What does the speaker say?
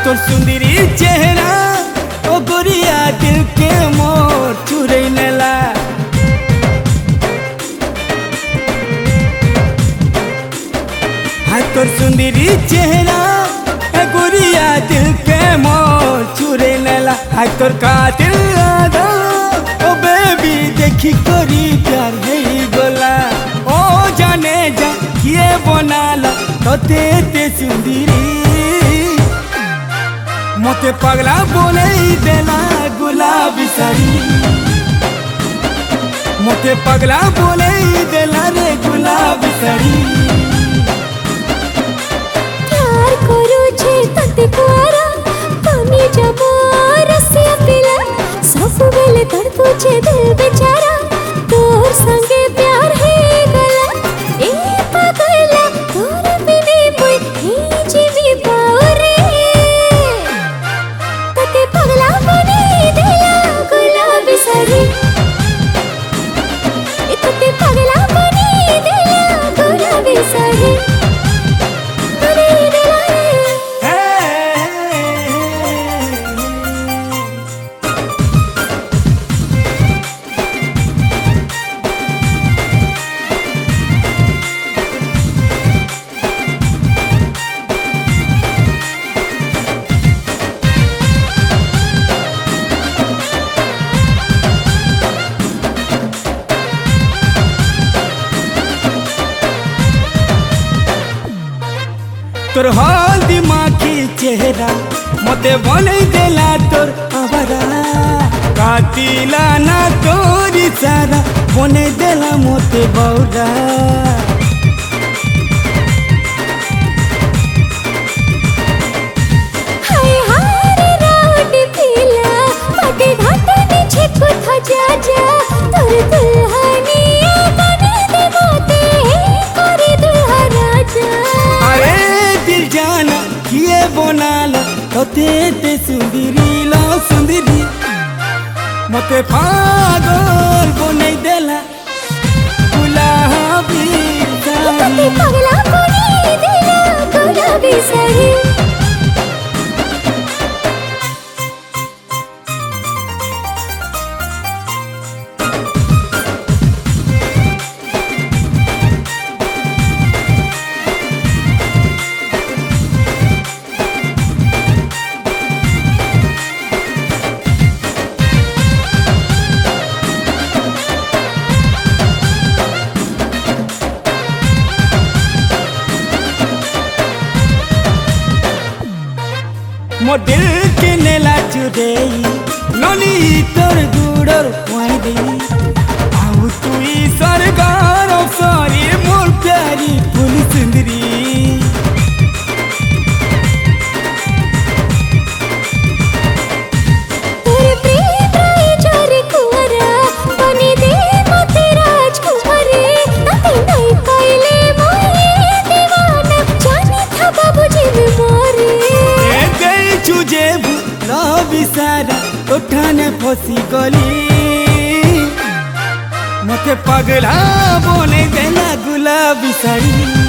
तोर सुंदरी चेहरा ओ गोरिया दिल के मोर चुरे नेला। तोर सुंदरी चेहरा ए गोरिया दिल के मोर चुरे नेला। तोर कातिल आदा ओ बेबी देखी करी प्यार है गोला। ओ जाने जा किए बनाला तोते ते सुंदरी मोते पगला बोले देला गुलाबी साड़ी। मोते पगला बोले देला रे गुलाबी साड़ी। प्यार करू छे तते कुआरा पानी जबो रसिया पिला। सब बेले तड़पू छे दिल बेचारा तोर संगे प्यार है गला। ए पगला तोर बिने कोई ही जीवी पाओरे। तते पगला बने देला गुलाबी साड़ी। तते पगला बने देला गुलाबी साड़ी। तोर हल्दी माखी चेहरा मोते बने देला तोर आवारा। कातिला ना तोरी सारा बने देला मोते बौरा। हाय हाय रात पीला पटे घाट नीचे कुथा जा जा। तोर दुल्हनिया बने दे मोते करे दुल्हा राजा। अरे दिल जाना किए बनाला तोते ते सुंदरी लो सुंदरी मोते पागल बने देला गुलाबी साड़ी। तते पगला बने देला गुलाबी साड़ी। मोर दिल के नेला चुदेई ननी तोर गुड़र पोई आउ तुई सरकार सारी मोर प्यारी फूल सुंदरी। तोर प्रेम राय जोरे कुंवरा बने दे मोते राजकुमारी। तते नहीं पाइले मोए दीवाना जाने था बाबूजी में मोरे। चुजे भूला बिसारा उठाने फसी गली मते पगला बोले देला गुलाबी साड़ी।